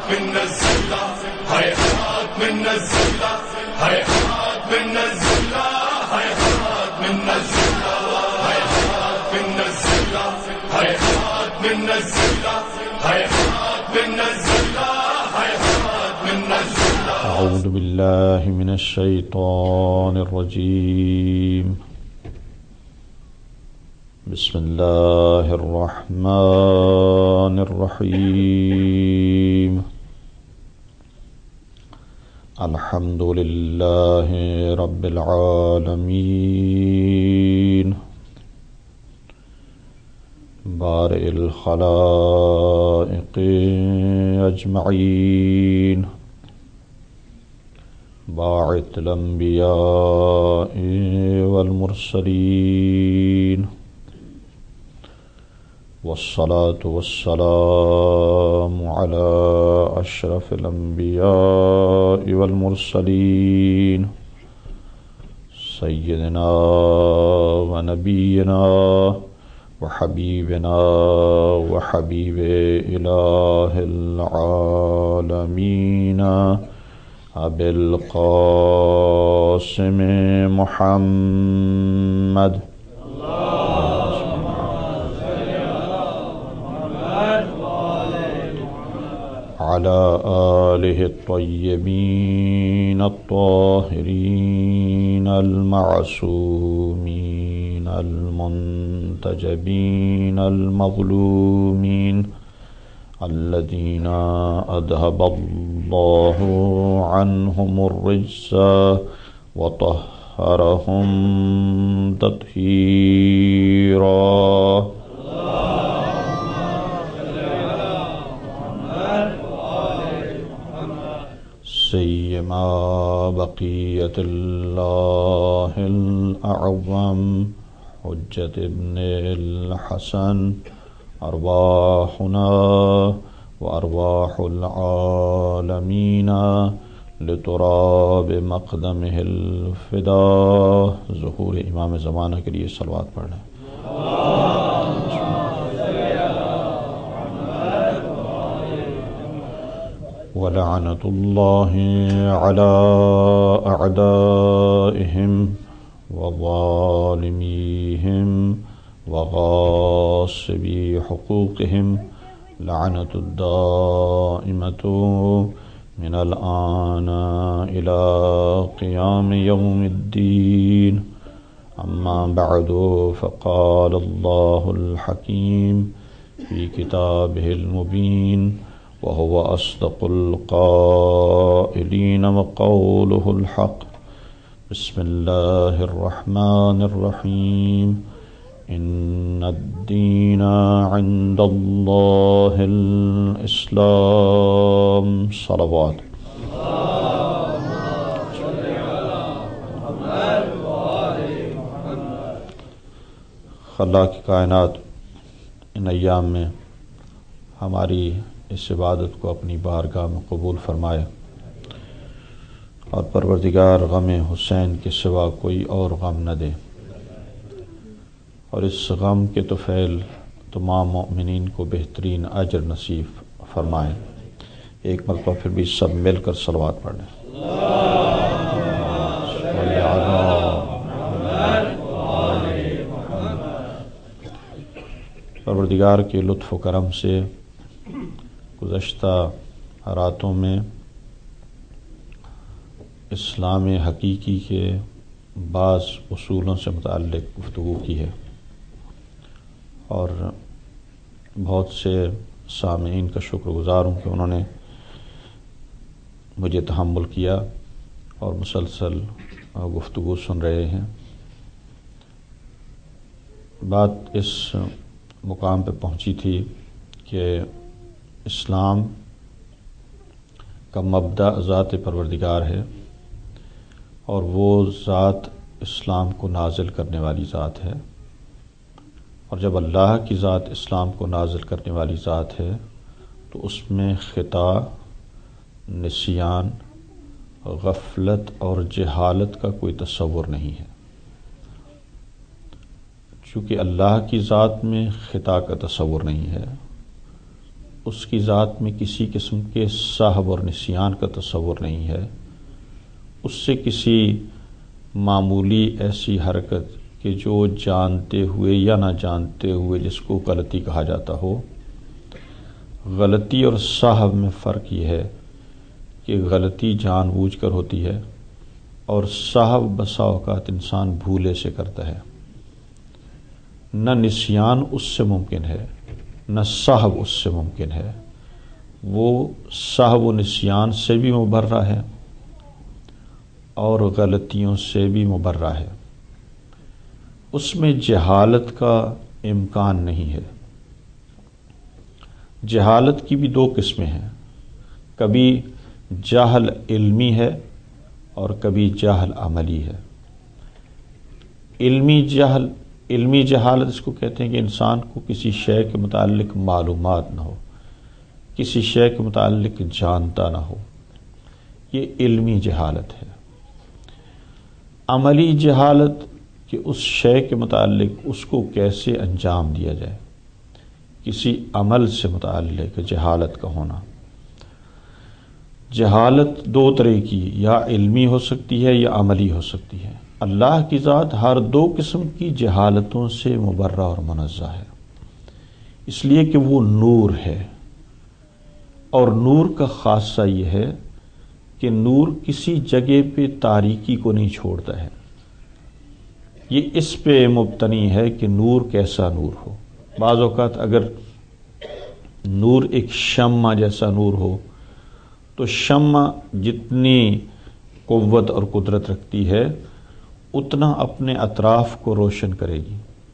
من نزلنا هيهات من نزلنا هيهات من نزلنا هيهات من نزلنا هيهات من نزلنا هيهات من نزلنا هيهات من نزلنا هيهات من نزلنا. أعوذ بالله من الشيطان الرجيم. بسم الله الرحمن الرحيم. الحمد لله رب العالمين بارئ الخلائق أجمعين باعث الأنبياء والمرسلين والصلاة والسلام على أشرف الأنبياء والمرسلين سيدنا ونبينا وحبيبنا وحبيب إله العالمين أبي القاسم محمد على آله الطيبين الطاهرين المعصومين المنتجبين المظلومين الذين أذهب الله عنهم الرجس وطهرهم تطهيرا. سيما بقية الله الأعظم حجة ابن الحسن أرواحنا وأرواح العالمين لتراب مقدمه الفداء. ظہور امام زمانہ کے لیے صلوات پڑھ لیں. ولعنة الله على أعدائهم وظالميهم وغاصبي حقوقهم لعنة الدائمة من الآن إلى قيام يوم الدين. أما بعد فقال الله الحكيم في كتابه المبين وهو أصدق القائلين وقوله الحق. بسم الله الرحمن الرحيم. إن الدين عند الله الإسلام. صلوات. اللہ کی کائنات ان ایام میں ہماری اس عبادت کو اپنی بارگاہ میں قبول فرمائے اور پروردگار غم حسین کے سوا کوئی اور غم نہ دے، اور اس غم کے طفیل تمام مؤمنین کو بہترین اجر نصیب فرمائے. ایک مرتبہ پھر بھی سب مل کر صلوات پڑھ لیں. پروردگار کے لطف و کرم سے گزشتہ راتوں میں اسلام حقیقی کے بعض اصولوں سے متعلق گفتگو کی ہے، اور بہت سے سامعین کا شکر گزار ہوں کہ انہوں نے مجھے تحمل کیا اور مسلسل گفتگو سن رہے ہیں. بات اس مقام پہ پہنچی تھی کہ اسلام کا مبدأ ذات پروردگار ہے، اور وہ ذات اسلام کو نازل کرنے والی ذات ہے، اور جب اللہ کی ذات اسلام کو نازل کرنے والی ذات ہے تو اس میں خطا، نسیان، غفلت اور جہالت کا کوئی تصور نہیں ہے. چونکہ اللہ کی ذات میں خطا کا تصور نہیں ہے، اس کی ذات میں کسی قسم کے سہو اور نسیان کا تصور نہیں ہے، اس سے کسی معمولی ایسی حرکت کہ جو جانتے ہوئے یا نہ جانتے ہوئے جس کو غلطی کہا جاتا ہو، غلطی اور سہو میں فرق یہ ہے کہ غلطی جان بوجھ کر ہوتی ہے اور سہو بسا اوقات انسان بھولے سے کرتا ہے۔ نہ نسیان اس سے ممکن ہے نہ سہو اس سے ممکن ہے، وہ سہو و نسیان سے بھی مبرہ ہے اور غلطیوں سے بھی مبرہ ہے، اس میں جہالت کا امکان نہیں ہے۔ جہالت کی بھی دو قسمیں ہیں، کبھی جہل علمی ہے اور کبھی جہل عملی ہے۔ علمی جہالت اس کو کہتے ہیں کہ انسان کو کسی شے کے متعلق معلومات نہ ہو، کسی شے کے متعلق جانتا نہ ہو، یہ علمی جہالت ہے۔ عملی جہالت کہ اس شے کے متعلق اس کو کیسے انجام دیا جائے، کسی عمل سے متعلق جہالت کا ہونا۔ جہالت دو طرح کی، یا علمی ہو سکتی ہے یا عملی ہو سکتی ہے۔ اللہ کی ذات ہر دو قسم کی جہالتوں سے مبرہ اور منزہ ہے، اس لیے کہ وہ نور ہے، اور نور کا خاصہ یہ ہے کہ نور کسی جگہ پہ تاریکی کو نہیں چھوڑتا ہے، یہ اس پہ مبتنی ہے کہ نور کیسا نور ہو۔ بعض اوقات اگر نور ایک شمع جیسا نور ہو تو شمع جتنی قوت اور قدرت رکھتی ہے اتنا اپنے اطراف کو روشن کرے گی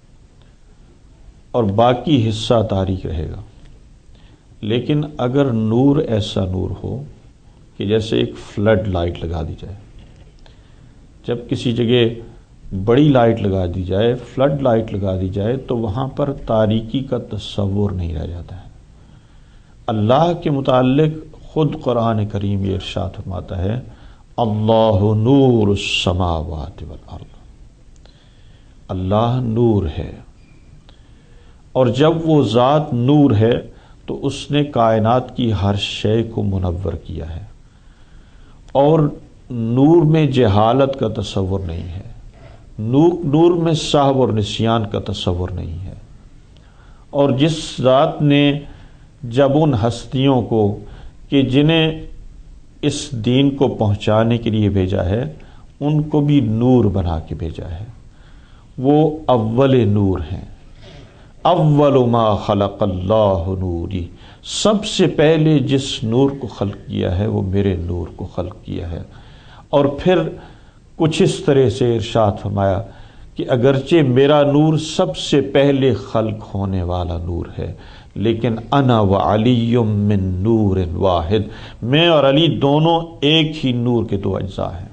اور باقی حصہ تاریک رہے گا۔ لیکن اگر نور ایسا نور ہو کہ جیسے ایک فلڈ لائٹ لگا دی جائے، جب کسی جگہ بڑی لائٹ لگا دی جائے، فلڈ لائٹ لگا دی جائے، تو وہاں پر تاریکی کا تصور نہیں رہ جاتا ہے۔ اللہ کے متعلق خود قرآن کریم یہ ارشاد فرماتا ہے، اللہ نور السماوات والارض، اللہ نور ہے، اور جب وہ ذات نور ہے تو اس نے کائنات کی ہر شے کو منور کیا ہے، اور نور میں جہالت کا تصور نہیں ہے، نور میں سہو اور نسیان کا تصور نہیں ہے۔ اور جس ذات نے جب ان ہستیوں کو کہ جنہیں اس دین کو پہنچانے کے لیے بھیجا ہے ان کو بھی نور بنا کے بھیجا ہے، وہ اول نور ہیں۔ اول ما خلق اللہ نوری، سب سے پہلے جس نور کو خلق کیا ہے وہ میرے نور کو خلق کیا ہے۔ اور پھر کچھ اس طرح سے ارشاد فرمایا کہ اگرچہ میرا نور سب سے پہلے خلق ہونے والا نور ہے، لیکن انا وعلی من نور واحد، میں اور علی دونوں ایک ہی نور کے دو اجزاء ہیں۔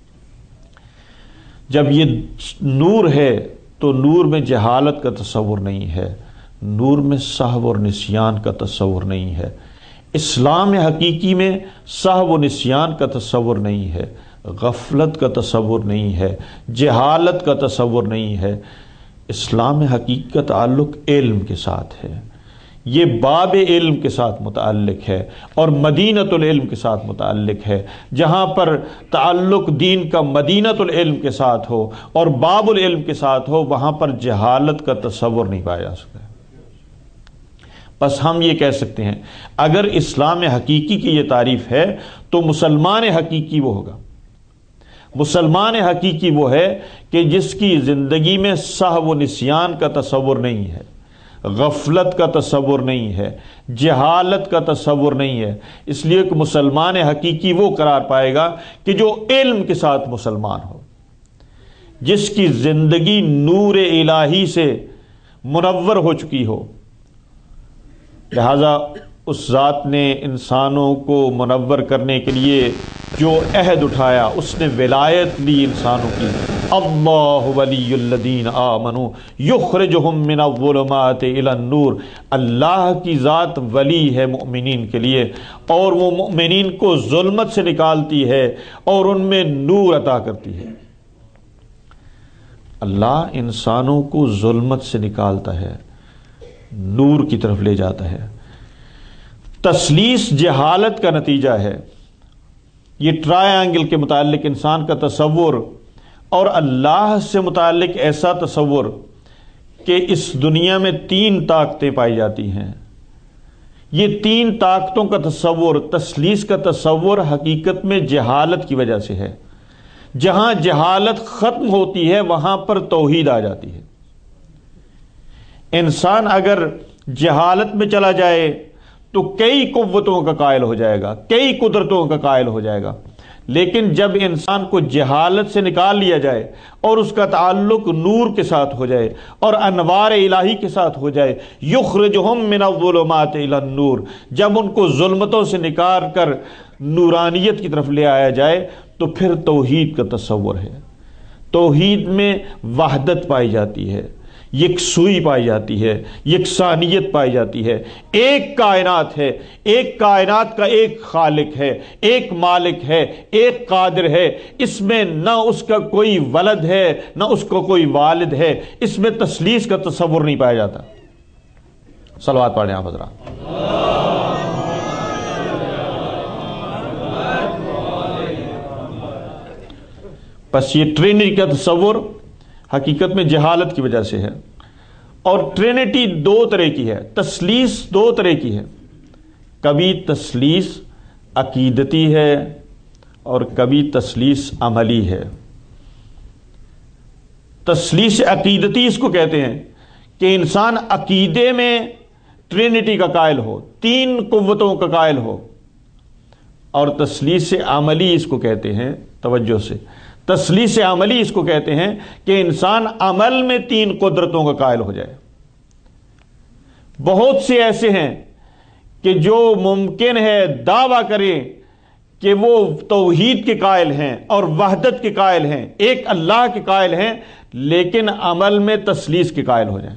جب یہ نور ہے تو نور میں جہالت کا تصور نہیں ہے، نور میں سہو اور نسیان کا تصور نہیں ہے۔ اسلام حقیقی میں سہو و نسیان کا تصور نہیں ہے، غفلت کا تصور نہیں ہے، جہالت کا تصور نہیں ہے۔ اسلام حقیقی کا تعلق علم کے ساتھ ہے، یہ باب علم کے ساتھ متعلق ہے اور مدینۃ العلم کے ساتھ متعلق ہے۔ جہاں پر تعلق دین کا مدینۃ العلم کے ساتھ ہو اور باب العلم کے ساتھ ہو، وہاں پر جہالت کا تصور نہیں پایا جا سکتا۔ بس ہم یہ کہہ سکتے ہیں اگر اسلام حقیقی کی یہ تعریف ہے تو مسلمان حقیقی وہ ہوگا۔ مسلمان حقیقی وہ ہے کہ جس کی زندگی میں سہو و نسیان کا تصور نہیں ہے، غفلت کا تصور نہیں ہے، جہالت کا تصور نہیں ہے۔ اس لیے کہ مسلمان حقیقی وہ قرار پائے گا کہ جو علم کے ساتھ مسلمان ہو، جس کی زندگی نور الہی سے منور ہو چکی ہو۔ لہذا اس ذات نے انسانوں کو منور کرنے کے لیے جو عہد اٹھایا، اس نے ولایت لی انسانوں کی۔ اللہ ولی الذین آمنوا یخرجہم من الظلمات الی النور، اللہ کی ذات ولی ہے مومنین کے لیے، اور وہ مومنین کو ظلمت سے نکالتی ہے اور ان میں نور عطا کرتی ہے۔ اللہ انسانوں کو ظلمت سے نکالتا ہے، نور کی طرف لے جاتا ہے۔ تثلیث جہالت کا نتیجہ ہے۔ یہ ٹرائنگل کے متعلق انسان کا تصور اور اللہ سے متعلق ایسا تصور کہ اس دنیا میں 3 طاقتیں پائی جاتی ہیں، یہ 3 طاقتوں کا تصور، تثلیث کا تصور حقیقت میں جہالت کی وجہ سے ہے۔ جہاں جہالت ختم ہوتی ہے وہاں پر توحید آ جاتی ہے۔ انسان اگر جہالت میں چلا جائے تو کئی قوتوں کا قائل ہو جائے گا، کئی قدرتوں کا قائل ہو جائے گا، لیکن جب انسان کو جہالت سے نکال لیا جائے اور اس کا تعلق نور کے ساتھ ہو جائے اور انوار الہی کے ساتھ ہو جائے، یخرجہم من الظلمات الی النور، جب ان کو ظلمتوں سے نکال کر نورانیت کی طرف لے آیا جائے تو پھر توحید کا تصور ہے۔ توحید میں وحدت پائی جاتی ہے، یکسوئی پائی جاتی ہے، یکسانیت پائی جاتی ہے۔ ایک کائنات ہے، ایک کائنات کا ایک خالق ہے، ایک مالک ہے، ایک قادر ہے، اس میں نہ اس کا کوئی ولد ہے نہ اس کا کوئی والد ہے، اس میں تثلیث کا تصور نہیں پایا جاتا۔ صلوات پڑھیں آپ حضرات۔ بس یہ ٹرینٹی کا تصور حقیقت میں جہالت کی وجہ سے ہے۔ اور ٹرینٹی 2 طرح کی ہے، تثلیث 2 طرح کی ہے، کبھی تثلیث عقیدتی ہے اور کبھی تثلیث عملی ہے۔ تثلیث عقیدتی اس کو کہتے ہیں کہ انسان عقیدے میں ٹرینٹی کا قائل ہو، 3 قوتوں کا قائل ہو، اور تثلیث عملی اس کو کہتے ہیں، توجہ سے، تثلیث عملی اس کو کہتے ہیں کہ انسان عمل میں 3 قدرتوں کا قائل ہو جائے۔ بہت سے ایسے ہیں کہ جو ممکن ہے دعویٰ کریں کہ وہ توحید کے قائل ہیں اور وحدت کے قائل ہیں، ایک اللہ کے قائل ہیں، لیکن عمل میں تثلیث کے قائل ہو جائیں۔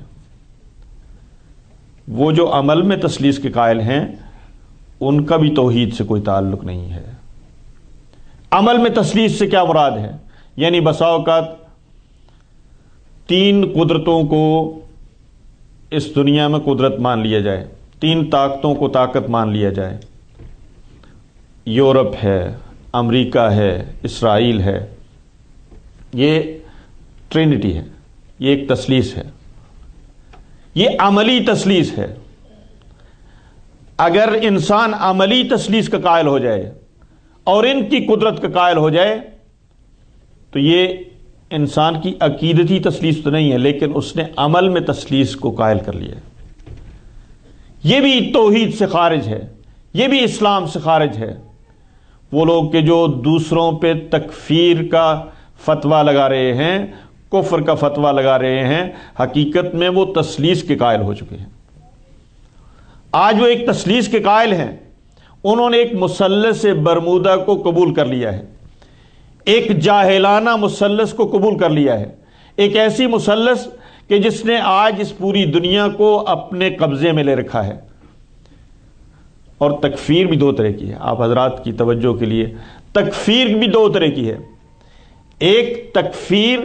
وہ جو عمل میں تثلیث کے قائل ہیں ان کا بھی توحید سے کوئی تعلق نہیں ہے۔ عمل میں تثلیث سے کیا مراد ہے؟ یعنی بسا اوقات 3 قدرتوں کو اس دنیا میں قدرت مان لیا جائے، 3 طاقتوں کو طاقت مان لیا جائے، یورپ ہے، امریکہ ہے، اسرائیل ہے، یہ ٹرینٹی ہے، یہ ایک تثلیث ہے، یہ عملی تثلیث ہے۔ اگر انسان عملی تثلیث کا قائل ہو جائے اور ان کی قدرت کا قائل ہو جائے تو یہ انسان کی عقیدتی تثلیث تو نہیں ہے، لیکن اس نے عمل میں تثلیث کو قائل کر لیا۔ یہ بھی توحید سے خارج ہے، یہ بھی اسلام سے خارج ہے۔ وہ لوگ کہ جو دوسروں پہ تکفیر کا فتویٰ لگا رہے ہیں، کفر کا فتویٰ لگا رہے ہیں، حقیقت میں وہ تثلیث کے قائل ہو چکے ہیں۔ آج وہ ایک تثلیث کے قائل ہیں، انہوں نے ایک مثلث برمودا کو قبول کر لیا ہے، ایک جاہلانہ مثلث کو قبول کر لیا ہے، ایک ایسی مثلث کہ جس نے آج اس پوری دنیا کو اپنے قبضے میں لے رکھا ہے۔ اور تکفیر بھی 2 طرح کی ہے، آپ حضرات کی توجہ کے لیے، تکفیر بھی 2 طرح کی ہے۔ ایک تکفیر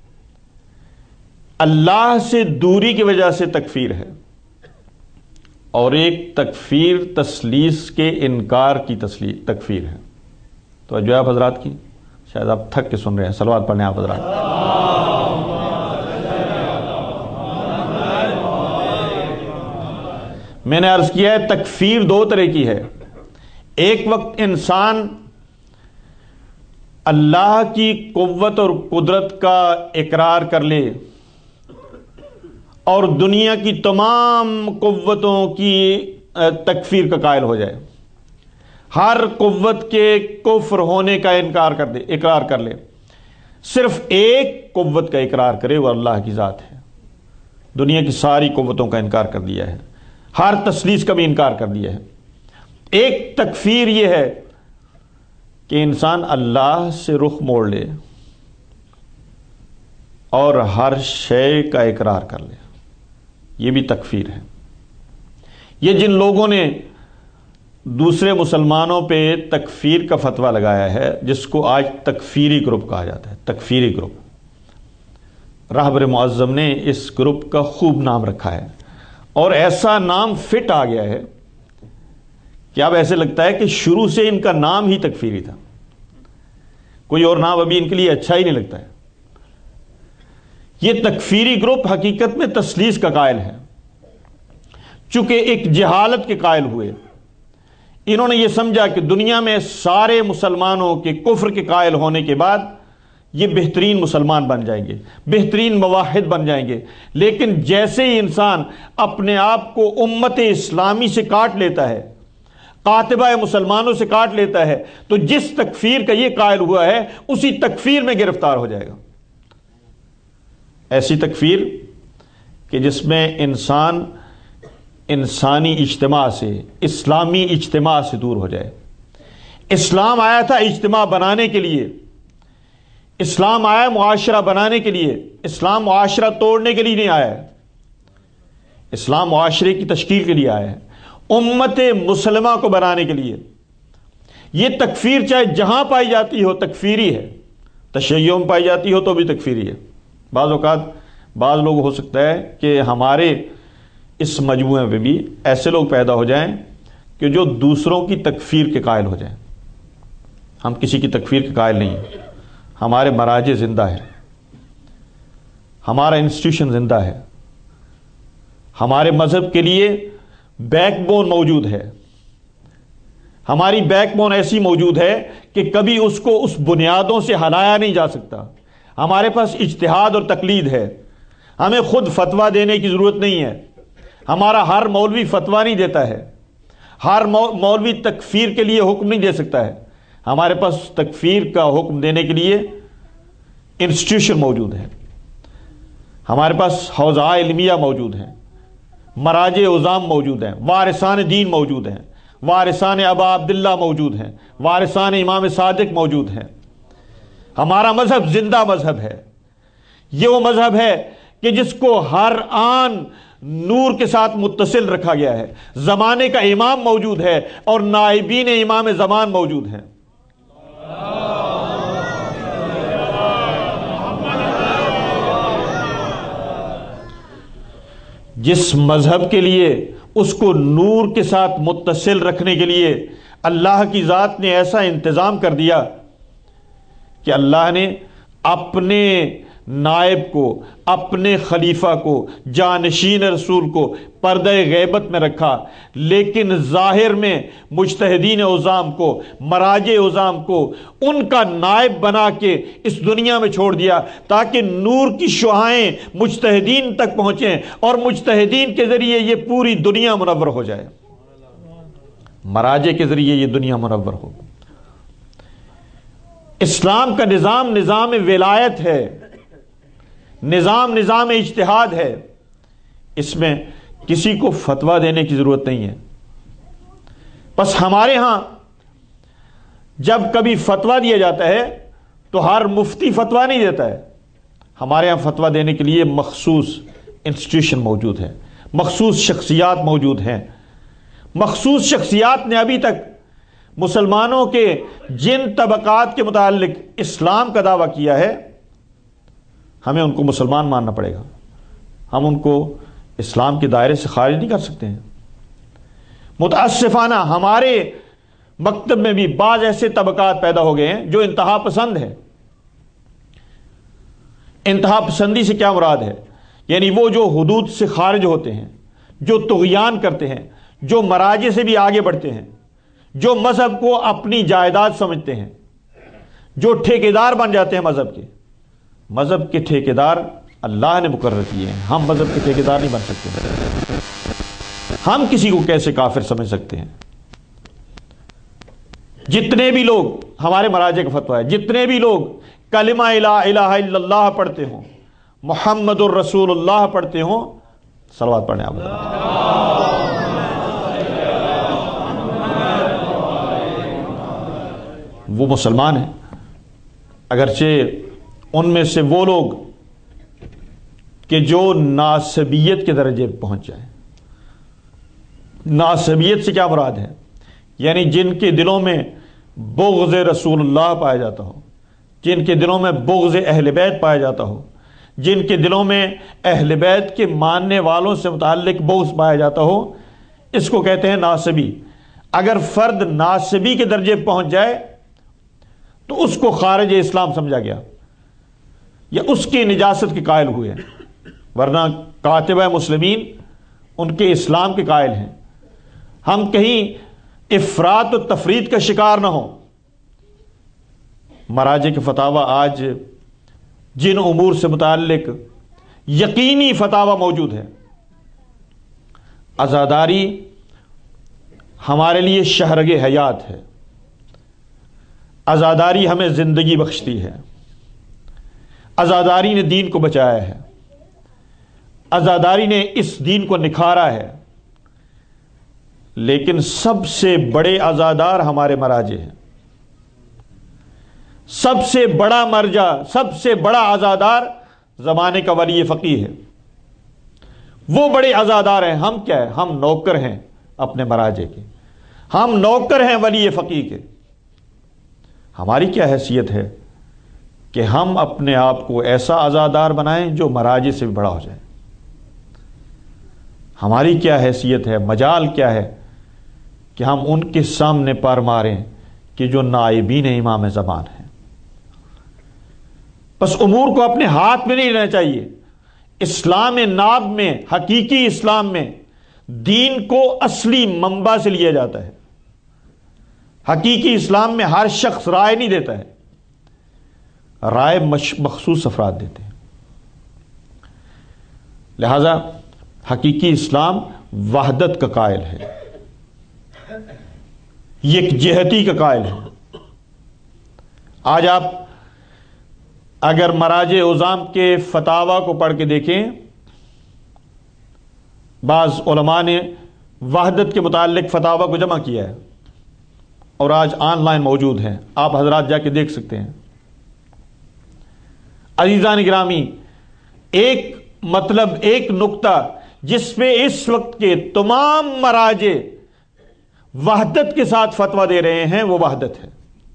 اللہ سے دوری کی وجہ سے تکفیر ہے، اور ایک تکفیر تثلیث کے انکار کی تکفیر ہے۔ تو جو آپ حضرات کی، شاید آپ تھک کے سن رہے ہیں، صلوات پڑھیں آپ حضرات۔ میں نے عرض کیا ہے تکفیر 2 طرح کی ہے۔ ایک وقت انسان اللہ کی قوت اور قدرت کا اقرار کر لے اور دنیا کی تمام قوتوں کی تکفیر کا قائل ہو جائے، ہر قوت کے کفر ہونے کا اقرار کر لے، صرف ایک قوت کا اقرار کرے، وہ اللہ کی ذات ہے۔ دنیا کی ساری قوتوں کا انکار کر دیا ہے، ہر تثلیث کا بھی انکار کر دیا ہے۔ ایک تکفیر یہ ہے کہ انسان اللہ سے رخ موڑ لے اور ہر شے کا اقرار کر لے، یہ بھی تکفیر ہے۔ یہ جن لوگوں نے دوسرے مسلمانوں پہ تکفیر کا فتویٰ لگایا ہے، جس کو آج تکفیری گروپ کہا جاتا ہے، تکفیری گروپ، رہبر معظم نے اس گروپ کا خوب نام رکھا ہے، اور ایسا نام فٹ آ گیا ہے کہ اب ایسے لگتا ہے کہ شروع سے ان کا نام ہی تکفیری تھا، کوئی اور نام ابھی ان کے لیے اچھا ہی نہیں لگتا ہے۔ یہ تکفیری گروپ حقیقت میں تثلیث کا قائل ہے، چونکہ ایک جہالت کے قائل ہوئے۔ انہوں نے یہ سمجھا کہ دنیا میں سارے مسلمانوں کے کفر کے قائل ہونے کے بعد یہ بہترین مسلمان بن جائیں گے، بہترین موحد بن جائیں گے، لیکن جیسے ہی انسان اپنے آپ کو امت اسلامی سے کاٹ لیتا ہے، قاطبہ مسلمانوں سے کاٹ لیتا ہے، تو جس تکفیر کا یہ قائل ہوا ہے اسی تکفیر میں گرفتار ہو جائے گا۔ ایسی تکفیر کہ جس میں انسان انسانی اجتماع سے، اسلامی اجتماع سے دور ہو جائے۔ اسلام آیا تھا اجتماع بنانے کے لیے، اسلام آیا معاشرہ بنانے کے لیے، اسلام معاشرہ توڑنے کے لیے نہیں آیا ہے، اسلام معاشرے کی تشکیل کے لیے آیا ہے، امت مسلمہ کو بنانے کے لیے۔ یہ تکفیر چاہے جہاں پائی جاتی ہو تکفیری ہے، تشیع میں پائی جاتی ہو تو بھی تکفیری ہے۔ بعض اوقات بعض لوگ ہو سکتا ہے کہ ہمارے اس مجموعے میں بھی ایسے لوگ پیدا ہو جائیں کہ جو دوسروں کی تکفیر کے قائل ہو جائیں۔ ہم کسی کی تکفیر کے قائل نہیں ہیں، ہمارے مراجع زندہ ہے، ہمارا انسٹیٹیوشن زندہ ہے، ہمارے مذہب کے لیے بیک بون موجود ہے، ہماری بیک بون ایسی موجود ہے کہ کبھی اس کو اس بنیادوں سے ہلایا نہیں جا سکتا۔ ہمارے پاس اجتہاد اور تقلید ہے، ہمیں خود فتویٰ دینے کی ضرورت نہیں ہے، ہمارا ہر مولوی فتویٰ نہیں دیتا ہے، ہر مولوی تکفیر کے لیے حکم نہیں دے سکتا ہے، ہمارے پاس تکفیر کا حکم دینے کے لیے انسٹیٹیوشن موجود ہے، ہمارے پاس حوزہ علمیہ موجود ہیں، مراجع عظام موجود ہیں، وارثان دین موجود ہیں، وارثان ابا عبداللہ موجود ہیں، وارثان امام صادق موجود ہیں۔ ہمارا مذہب زندہ مذہب ہے، یہ وہ مذہب ہے کہ جس کو ہر آن نور کے ساتھ متصل رکھا گیا ہے، زمانے کا امام موجود ہے اور نائبین امام زمان موجود ہیں۔ جس مذہب کے لیے اس کو نور کے ساتھ متصل رکھنے کے لیے اللہ کی ذات نے ایسا انتظام کر دیا کہ اللہ نے اپنے نائب کو، اپنے خلیفہ کو، جانشین رسول کو پردہ غیبت میں رکھا، لیکن ظاہر میں مجتہدین عظام کو، مراجع عظام کو ان کا نائب بنا کے اس دنیا میں چھوڑ دیا تاکہ نور کی شعاعیں مجتہدین تک پہنچیں اور مجتہدین کے ذریعے یہ پوری دنیا منور ہو جائے، مراجع کے ذریعے یہ دنیا منور ہو۔ اسلام کا نظام نظام ولایت ہے، نظام اجتہاد ہے، اس میں کسی کو فتویٰ دینے کی ضرورت نہیں ہے۔ بس ہمارے ہاں جب کبھی فتویٰ دیا جاتا ہے تو ہر مفتی فتویٰ نہیں دیتا ہے، ہمارے ہاں فتویٰ دینے کے لیے مخصوص انسٹیٹیوشن موجود ہے، مخصوص شخصیات موجود ہیں۔ مخصوص شخصیات نے ابھی تک مسلمانوں کے جن طبقات کے متعلق اسلام کا دعویٰ کیا ہے، ہمیں ان کو مسلمان ماننا پڑے گا، ہم ان کو اسلام کے دائرے سے خارج نہیں کر سکتے ہیں۔ متاسفانہ ہمارے مکتب میں بھی بعض ایسے طبقات پیدا ہو گئے ہیں جو انتہا پسند ہے۔ انتہا پسندی سے کیا مراد ہے؟ یعنی وہ جو حدود سے خارج ہوتے ہیں، جو طغیان کرتے ہیں، جو مراجع سے بھی آگے بڑھتے ہیں، جو مذہب کو اپنی جائیداد سمجھتے ہیں، جو ٹھیکیدار بن جاتے ہیں مذہب کے۔ مذہب کے ٹھیکیدار اللہ نے مقرر کیے ہیں، ہم مذہب کے ٹھیکیدار نہیں بن سکتے۔ ہم کسی کو کیسے کافر سمجھ سکتے ہیں؟ جتنے بھی لوگ، ہمارے مراجع کا فتویٰ ہے، جتنے بھی لوگ کلمہ لا الہ الا اللہ پڑھتے ہوں، محمد الرسول اللہ پڑھتے ہوں، صلوات پڑھیں آپ۔ وہ مسلمان ہیں، اگرچہ ان میں سے وہ لوگ کہ جو ناسبیت کے درجے پہ پہنچ جائیں۔ ناسبیت سے کیا مراد ہے؟ یعنی جن کے دلوں میں بغض رسول اللہ پایا جاتا ہو، جن کے دلوں میں بغض اہل بیت پایا جاتا ہو، جن کے دلوں میں اہل بیت کے ماننے والوں سے متعلق بغض پایا جاتا ہو، اس کو کہتے ہیں ناسبی۔ اگر فرد ناسبی کے درجے پہنچ جائے تو اس کو خارج اسلام سمجھا گیا یا اس کی نجاست کے قائل ہوئے، ورنہ کاتبہ مسلمین ان کے اسلام کے قائل ہیں۔ ہم کہیں افراط و تفرید کا شکار نہ ہوں۔ مراجع کے فتاوی آج جن امور سے متعلق یقینی فتاوی موجود ہے، عزاداری ہمارے لیے شہرگ حیات ہے، عزاداری ہمیں زندگی بخشتی ہے، عزاداری نے دین کو بچایا ہے، عزاداری نے اس دین کو نکھارا ہے، لیکن سب سے بڑے عزادار ہمارے مراجع ہیں۔ سب سے بڑا مرجع، سب سے بڑا عزادار زمانے کا ولی فقیہ ہے، وہ بڑے عزادار ہیں۔ ہم کیا ہے؟ ہم نوکر ہیں اپنے مراجع کے، ہم نوکر ہیں ولی فقیہ کے۔ ہماری کیا حیثیت ہے کہ ہم اپنے آپ کو ایسا عزادار بنائیں جو مراجع سے بھی بڑا ہو جائے؟ ہماری کیا حیثیت ہے، مجال کیا ہے کہ ہم ان کے سامنے پر ماریں کہ جو نائبین امام زمان ہیں؟ بس امور کو اپنے ہاتھ میں نہیں لینا چاہیے۔ اسلام ناب میں، حقیقی اسلام میں دین کو اصلی منبع سے لیا جاتا ہے۔ حقیقی اسلام میں ہر شخص رائے نہیں دیتا ہے، رائے مخصوص افراد دیتے ہیں۔ لہذا حقیقی اسلام وحدت کا قائل ہے، یکجہتی کا قائل ہے۔ آج آپ اگر مراجع عظام کے فتاوی کو پڑھ کے دیکھیں، بعض علماء نے وحدت کے متعلق فتاوی کو جمع کیا ہے اور آج آن لائن موجود ہیں، آپ حضرات جا کے دیکھ سکتے ہیں۔ عزیزان گرامی، ایک مطلب، ایک نقطہ جس پہ اس وقت کے تمام مراجع وحدت کے ساتھ فتویٰ دے رہے ہیں، وہ وحدت ہے۔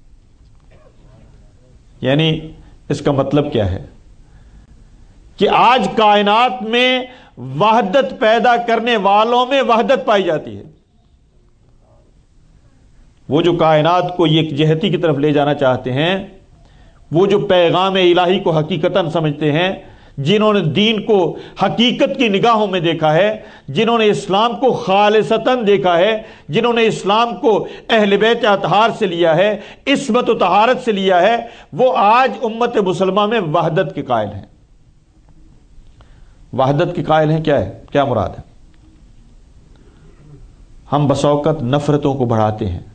یعنی اس کا مطلب کیا ہے کہ آج کائنات میں وحدت پیدا کرنے والوں میں وحدت پائی جاتی ہے۔ وہ جو کائنات کو یکجہتی کی طرف لے جانا چاہتے ہیں، وہ جو پیغام الہی کو حقیقتاً سمجھتے ہیں، جنہوں نے دین کو حقیقت کی نگاہوں میں دیکھا ہے، جنہوں نے اسلام کو خالصتاً دیکھا ہے، جنہوں نے اسلام کو اہل بیت اطہار سے لیا ہے، عصمت و طہارت سے لیا ہے، وہ آج امت مسلمہ میں وحدت کے قائل ہیں۔ وحدت کے قائل ہیں کیا ہے؟ کیا مراد ہے؟ ہم بس اوقات نفرتوں کو بڑھاتے ہیں،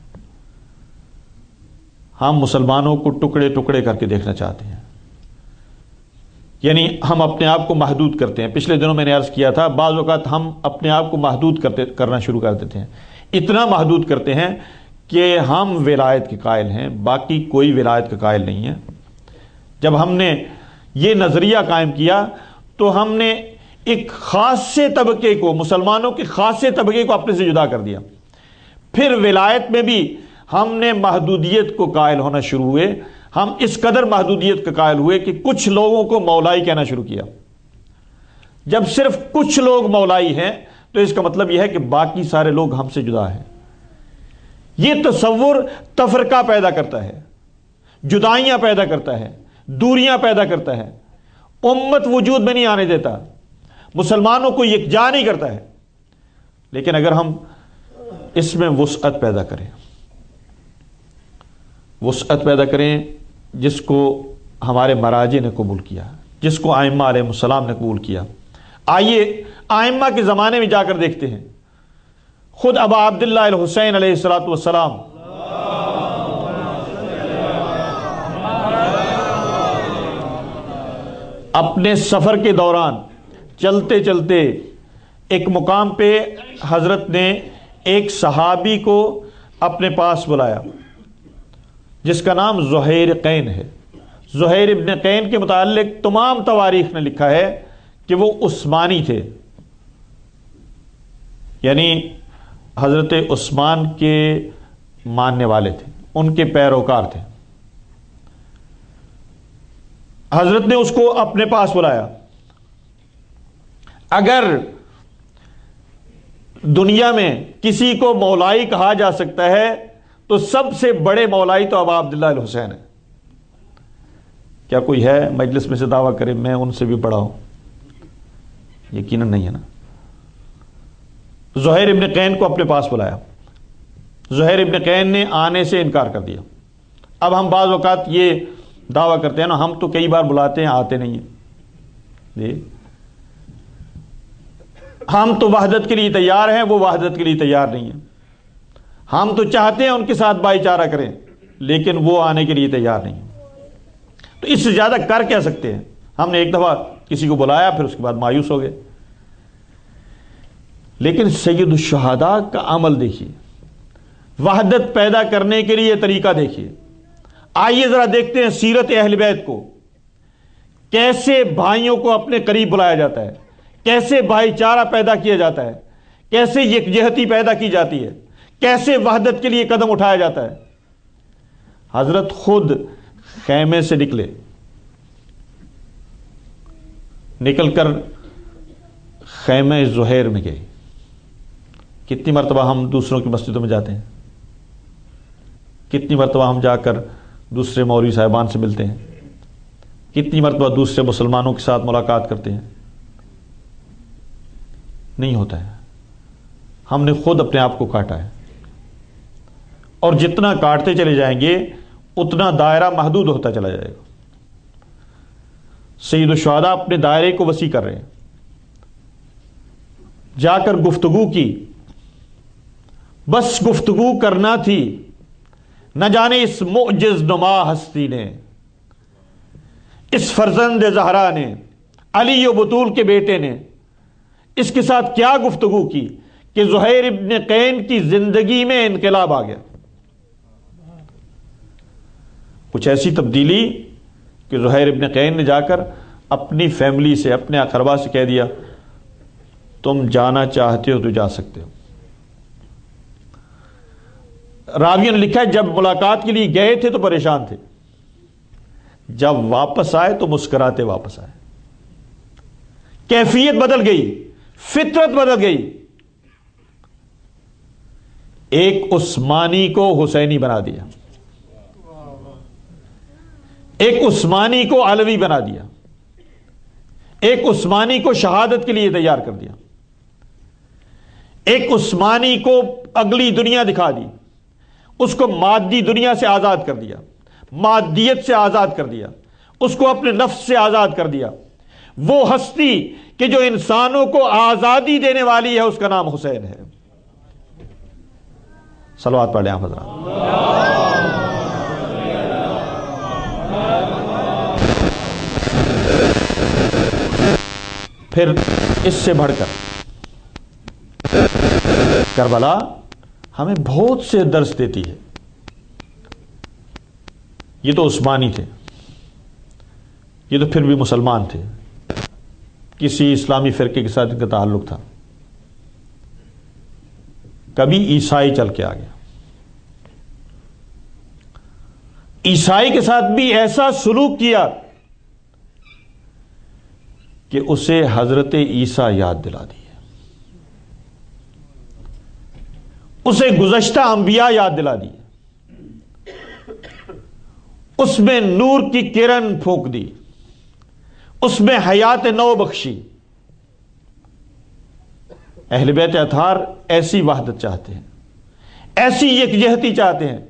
ہم مسلمانوں کو ٹکڑے ٹکڑے کر کے دیکھنا چاہتے ہیں، یعنی ہم اپنے آپ کو محدود کرتے ہیں۔ پچھلے دنوں میں نے عرض کیا تھا، بعض اوقات ہم اپنے آپ کو محدود کرنا شروع کر دیتے ہیں، اتنا محدود کرتے ہیں کہ ہم ولایت کے قائل ہیں، باقی کوئی ولایت کا قائل نہیں ہے۔ جب ہم نے یہ نظریہ قائم کیا تو ہم نے ایک خاصے طبقے کو، مسلمانوں کے خاصے طبقے کو اپنے سے جدا کر دیا۔ پھر ولایت میں بھی ہم نے محدودیت کو قائل ہونا شروع ہوئے۔ ہم اس قدر محدودیت کا قائل ہوئے کہ کچھ لوگوں کو مولائی کہنا شروع کیا۔ جب صرف کچھ لوگ مولائی ہیں تو اس کا مطلب یہ ہے کہ باقی سارے لوگ ہم سے جدا ہیں۔ یہ تصور تفرقہ پیدا کرتا ہے، جدائیاں پیدا کرتا ہے، دوریاں پیدا کرتا ہے، امت وجود میں نہیں آنے دیتا، مسلمانوں کو یکجا نہیں کرتا ہے۔ لیکن اگر ہم اس میں وسعت پیدا کریں، وسعت پیدا کریں جس کو ہمارے مراجع نے قبول کیا، جس کو ائمہ علیہ السلام نے قبول کیا۔ آئیے ائمہ کے زمانے میں جا کر دیکھتے ہیں، خود ابا عبداللہ الحسین علیہ السلام اپنے سفر کے دوران چلتے چلتے ایک مقام پہ حضرت نے ایک صحابی کو اپنے پاس بلایا جس کا نام زہیر قین ہے۔ زہیر ابن قین کے متعلق تمام تواریخ نے لکھا ہے کہ وہ عثمانی تھے، یعنی حضرت عثمان کے ماننے والے تھے، ان کے پیروکار تھے۔ حضرت نے اس کو اپنے پاس بلایا۔ اگر دنیا میں کسی کو مولائی کہا جا سکتا ہے تو سب سے بڑے مولائی تو ابا عبداللہ الحسین ہے. کیا کوئی ہے مجلس میں سے دعویٰ کرے میں ان سے بھی بڑا ہوں؟ یقیناً نہیں ہے نا. زہیر ابن قین کو اپنے پاس بلایا. زہیر ابن قین نے آنے سے انکار کر دیا. اب ہم بعض اوقات یہ دعویٰ کرتے ہیں نا، ہم تو کئی بار بلاتے ہیں آتے نہیں ہیں. ہم تو وحدت کے لیے تیار ہیں، وہ وحدت کے لیے تیار نہیں ہیں. ہم تو چاہتے ہیں ان کے ساتھ بھائی چارہ کریں، لیکن وہ آنے کے لیے تیار نہیں ہیں. تو اس سے زیادہ کر کیا سکتے ہیں؟ ہم نے ایک دفعہ کسی کو بلایا، پھر اس کے بعد مایوس ہو گئے. لیکن سید الشہداء کا عمل دیکھیے، وحدت پیدا کرنے کے لیے طریقہ دیکھیے. آئیے ذرا دیکھتے ہیں سیرت اہل بیت کو، کیسے بھائیوں کو اپنے قریب بلایا جاتا ہے، کیسے بھائی چارہ پیدا کیا جاتا ہے، کیسے یکجہتی پیدا کی جاتی ہے، کیسے وحدت کے لیے قدم اٹھایا جاتا ہے. حضرت خود خیمے سے نکل کر خیمے زہیر میں گئے. کتنی مرتبہ ہم دوسروں کی مسجدوں میں جاتے ہیں، کتنی مرتبہ ہم جا کر دوسرے مولوی صاحبان سے ملتے ہیں، کتنی مرتبہ دوسرے مسلمانوں کے ساتھ ملاقات کرتے ہیں. نہیں ہوتا ہے. ہم نے خود اپنے آپ کو کاٹا ہے، اور جتنا کاٹتے چلے جائیں گے اتنا دائرہ محدود ہوتا چلا جائے گا. سید الشہداء اپنے دائرے کو وسیع کر رہے ہیں. جا کر گفتگو کی، بس گفتگو کرنا تھی. نہ جانے اس معجز نما ہستی نے، اس فرزند زہرا نے، علی و بطول کے بیٹے نے اس کے ساتھ کیا گفتگو کی کہ زہیر ابن قین کی زندگی میں انقلاب آ گیا. کچھ ایسی تبدیلی کہ زہیر ابن قین نے جا کر اپنی فیملی سے، اپنے اقربا سے کہہ دیا تم جانا چاہتے ہو تو جا سکتے ہو. راویوں نے لکھا ہے جب ملاقات کے لیے گئے تھے تو پریشان تھے، جب واپس آئے تو مسکراتے واپس آئے. کیفیت بدل گئی، فطرت بدل گئی. ایک عثمانی کو حسینی بنا دیا، ایک عثمانی کو علوی بنا دیا، ایک عثمانی کو شہادت کے لیے تیار کر دیا، ایک عثمانی کو اگلی دنیا دکھا دی، اس کو مادی دنیا سے آزاد کر دیا، مادیت سے آزاد کر دیا، اس کو اپنے نفس سے آزاد کر دیا. وہ ہستی کہ جو انسانوں کو آزادی دینے والی ہے اس کا نام حسین ہے. صلوات پڑھ لیں آپ حضرات. پھر اس سے بڑھ کر کربلا ہمیں بہت سے درس دیتی ہے. یہ تو عثمانی تھے، یہ تو پھر بھی مسلمان تھے، کسی اسلامی فرقے کے ساتھ ان کا تعلق تھا. کبھی عیسائی چل کے آ گیا، عیسائی کے ساتھ بھی ایسا سلوک کیا کہ اسے حضرت عیسیٰ یاد دلا دی، اسے گزشتہ انبیاء یاد دلا دی، اس میں نور کی کرن پھونک دی، اس میں حیات نو بخشی. اہل بیت اطہار ایسی وحدت چاہتے ہیں، ایسی یکجہتی چاہتے ہیں.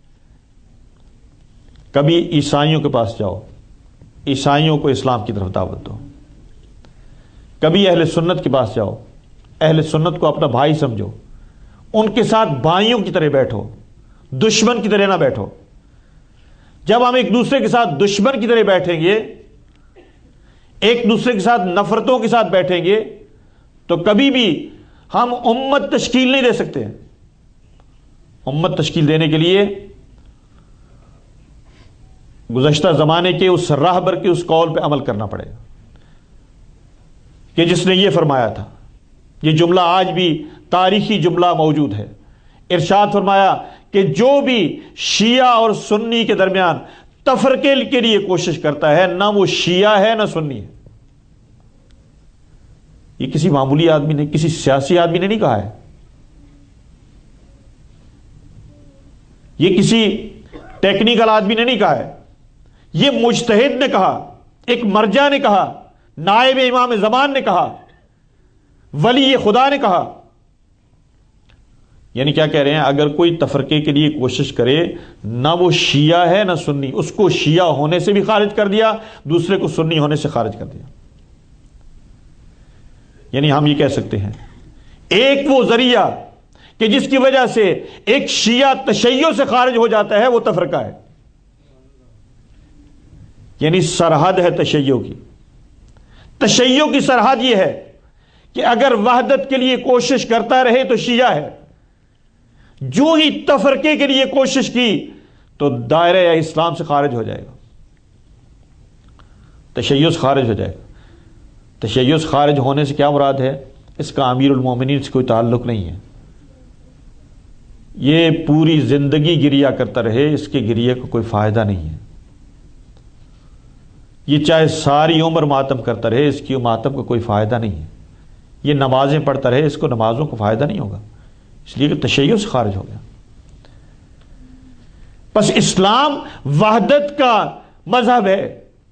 کبھی عیسائیوں کے پاس جاؤ، عیسائیوں کو اسلام کی طرف دعوت دو. کبھی اہل سنت کے پاس جاؤ، اہل سنت کو اپنا بھائی سمجھو، ان کے ساتھ بھائیوں کی طرح بیٹھو، دشمن کی طرح نہ بیٹھو. جب ہم ایک دوسرے کے ساتھ دشمن کی طرح بیٹھیں گے، ایک دوسرے کے ساتھ نفرتوں کے ساتھ بیٹھیں گے، تو کبھی بھی ہم امت تشکیل نہیں دے سکتے. امت تشکیل دینے کے لیے گزشتہ زمانے کے اس راہبر کے اس قول پہ عمل کرنا پڑے گا کہ جس نے یہ فرمایا تھا. یہ جملہ آج بھی تاریخی جملہ موجود ہے. ارشاد فرمایا کہ جو بھی شیعہ اور سنی کے درمیان تفرقے کے لیے کوشش کرتا ہے، نہ وہ شیعہ ہے نہ سنی ہے. یہ کسی معمولی آدمی نے، کسی سیاسی آدمی نے نہیں کہا ہے. یہ کسی ٹیکنیکل آدمی نے نہیں کہا ہے، یہ مجتہد نے کہا، ایک مرجع نے کہا، نائب امام زمان نے کہا، ولی خدا نے کہا۔ یعنی کیا کہہ رہے ہیں؟ اگر کوئی تفرقے کے لیے کوشش کرے، نہ وہ شیعہ ہے نہ سنی، اس کو شیعہ ہونے سے بھی خارج کر دیا، دوسرے کو سنی ہونے سے خارج کر دیا۔ یعنی ہم یہ کہہ سکتے ہیں ایک وہ ذریعہ کہ جس کی وجہ سے ایک شیعہ تشیع سے خارج ہو جاتا ہے، وہ تفرقہ ہے، یعنی سرحد ہے تشیع کی۔ تشیع کی سرحد یہ ہے کہ اگر وحدت کے لیے کوشش کرتا رہے تو شیعہ ہے، جو ہی تفرقے کے لیے کوشش کی تو دائرہ اسلام سے خارج ہو جائے گا، تشیع سے خارج ہو جائے گا۔ تشیع سے خارج ہونے سے کیا مراد ہے؟ اس کا امیر المومنین سے کوئی تعلق نہیں ہے، یہ پوری زندگی گریا کرتا رہے، اس کے گریے کو کوئی فائدہ نہیں ہے۔ یہ چاہے ساری عمر ماتم کرتا رہے، اس کی ماتم کا کوئی فائدہ نہیں ہے۔ یہ نمازیں پڑھتا رہے، اس کو نمازوں کو فائدہ نہیں ہوگا، اس لیے کہ تشیع سے خارج ہو گیا۔ بس اسلام وحدت کا مذہب ہے،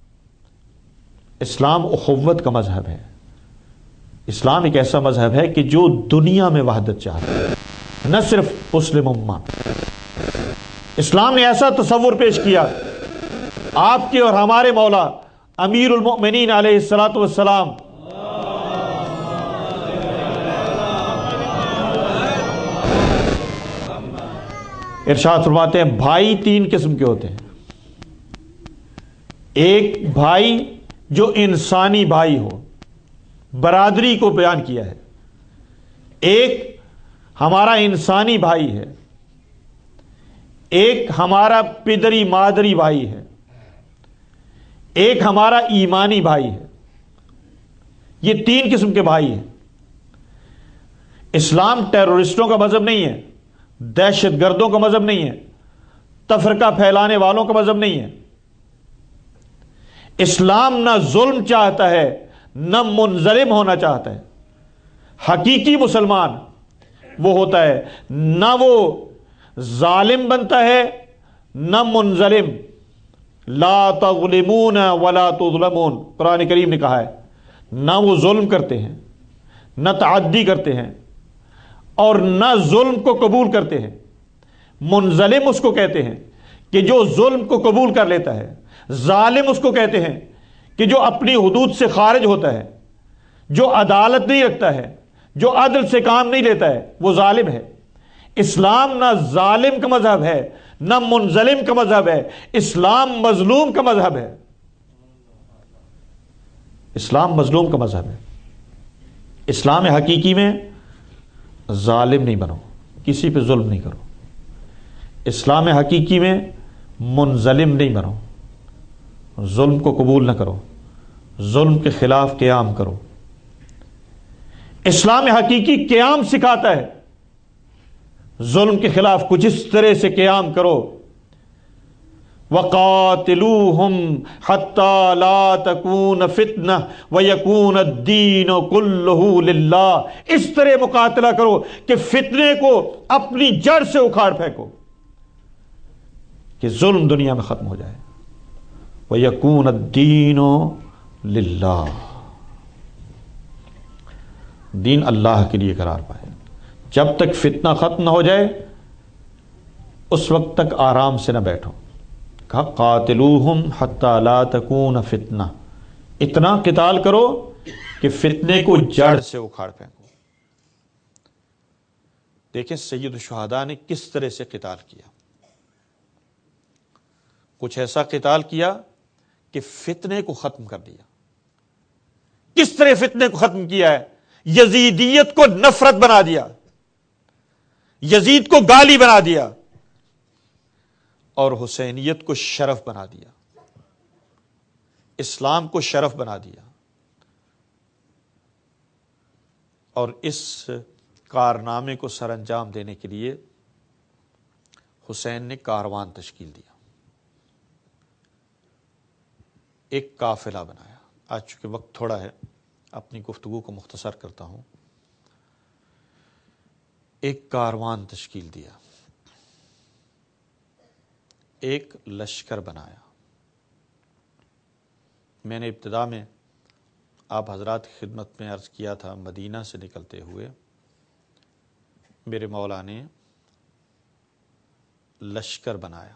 اسلام اخوت کا مذہب ہے۔ اسلام ایک ایسا مذہب ہے کہ جو دنیا میں وحدت چاہتا ہے، نہ صرف مسلم امہ۔ اسلام نے ایسا تصور پیش کیا، آپ کے اور ہمارے مولا امیر المؤمنین علیہ الصلوۃ والسلام ارشاد فرماتے ہیں بھائی تین قسم کے ہوتے ہیں۔ ایک بھائی جو انسانی بھائی ہو، برادری کو بیان کیا ہے۔ ایک ہمارا انسانی بھائی ہے، ایک ہمارا پدری مادری بھائی ہے، ایک ہمارا ایمانی بھائی ہے۔ یہ تین قسم کے بھائی ہیں۔ اسلام ٹیرورسٹوں کا مذہب نہیں ہے، دہشت گردوں کا مذہب نہیں ہے، تفرقہ پھیلانے والوں کا مذہب نہیں ہے۔ اسلام نہ ظلم چاہتا ہے، نہ منظلم ہونا چاہتا ہے۔ حقیقی مسلمان وہ ہوتا ہے، نہ وہ ظالم بنتا ہے نہ منظلم۔ لا تظلمون ولا تظلمون، قرآن کریم نے کہا ہے۔ نہ وہ ظلم کرتے ہیں، نہ تعدی کرتے ہیں، اور نہ ظلم کو قبول کرتے ہیں۔ منظلم اس کو کہتے ہیں کہ جو ظلم کو قبول کر لیتا ہے، ظالم اس کو کہتے ہیں کہ جو اپنی حدود سے خارج ہوتا ہے، جو عدالت نہیں رکھتا ہے، جو عدل سے کام نہیں لیتا ہے، وہ ظالم ہے۔ اسلام نہ ظالم کا مذہب ہے نہ منظلم کا مذہب ہے، اسلام مظلوم کا مذہب ہے۔ اسلام مظلوم کا مذہب ہے۔ اسلام حقیقی میں ظالم نہیں بنو، کسی پہ ظلم نہیں کرو۔ اسلام حقیقی میں منظلم نہیں بنو، ظلم کو قبول نہ کرو، ظلم کے خلاف قیام کرو۔ اسلام حقیقی قیام سکھاتا ہے، ظلم کے خلاف کچھ اس طرح سے قیام کرو۔ وَقَاتِلُوهُمْ حَتَّى لَا تَكُونَ فِتْنَةٌ وَيَكُونَ الدِّينُ كُلُّهُ لِلَّهِ، اس طرح مقاتلہ کرو کہ فتنے کو اپنی جڑ سے اکھاڑ پھینکو، کہ ظلم دنیا میں ختم ہو جائے۔ وَيَكُونَ الدِّينُ لِلَّهِ، دین اللہ کے لیے قرار پائے۔ جب تک فتنہ ختم نہ ہو جائے اس وقت تک آرام سے نہ بیٹھو۔ کہا قاتلوہم حتی لا تکون فتنہ، اتنا قتال کرو کہ فتنے کو جڑ سے اکھاڑ پھینکو۔ دیکھیں سید الشہداء نے کس طرح سے قتال کیا، کچھ ایسا قتال کیا کہ فتنے کو ختم کر دیا۔ کس طرح فتنے کو ختم کیا ہے؟ یزیدیت کو نفرت بنا دیا، یزید کو گالی بنا دیا، اور حسینیت کو شرف بنا دیا، اسلام کو شرف بنا دیا۔ اور اس کارنامے کو سر انجام دینے کے لیے حسین نے کاروان تشکیل دیا، ایک قافلہ بنایا۔ آج چونکہ وقت تھوڑا ہے اپنی گفتگو کو مختصر کرتا ہوں۔ ایک کاروان تشکیل دیا، ایک لشکر بنایا۔ میں نے ابتدا میں آپ حضرات کی خدمت میں عرض کیا تھا، مدینہ سے نکلتے ہوئے میرے مولا نے لشکر بنایا،